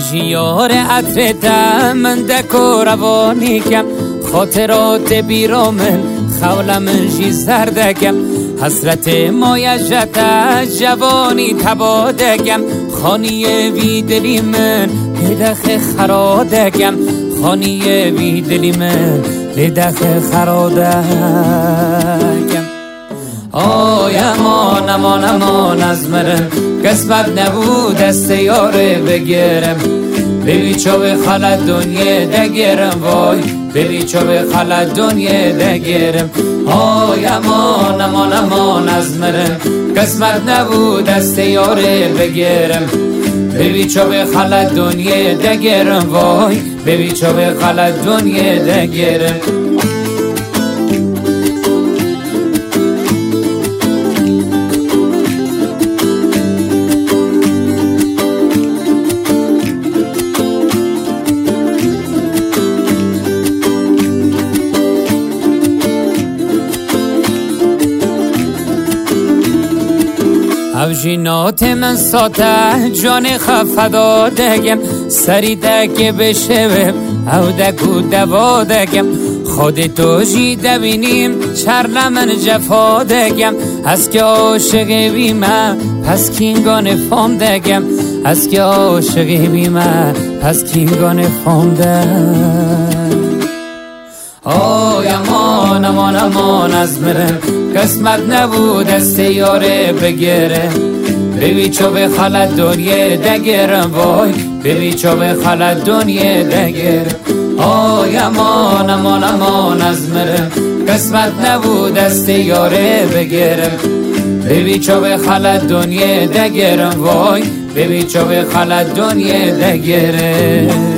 جیار عطر دمن دکو روانی کم خاطرات بیرامن خولم جی زردگم حسرت مایشت جوانی تبادگم خانی ویدلی من لدخ خرادگم خانی ویدلی من لدخ خرادگم آی امان امان امان از مرم قسمت نبود دست یاره بگیرم ببی چو به خلط دنیا دگیرم وای ببی چو به خلط دنیا دگیرم آی امان امان امان از مرم قسمت نبود دست یاره بگیرم ببی چو به خلط دنیا دگیرم وای ببی چو به خلط دنیا دگیرم او جینات من ساته جان خفدا دگم سری دگه بشه او دکو دوا دگم خود تو جی دبینیم چرل من جفا دگم از که عاشقی بیمه پس کینگان فام دگم از که عاشقی بیمه پس کینگان فام دگم آی امان امان امان از مرم قسمت نبود دست یاره بگیره ببی چو به خلط دنیا دگیرم وای ببی چو به خلط دنیا دگیرم آی امان امان امان از مرم قسمت نبود دست یاره بگیرم ببی چو به خلط دنیا دگیرم وای ببی چو به خلط دنیا دگیرم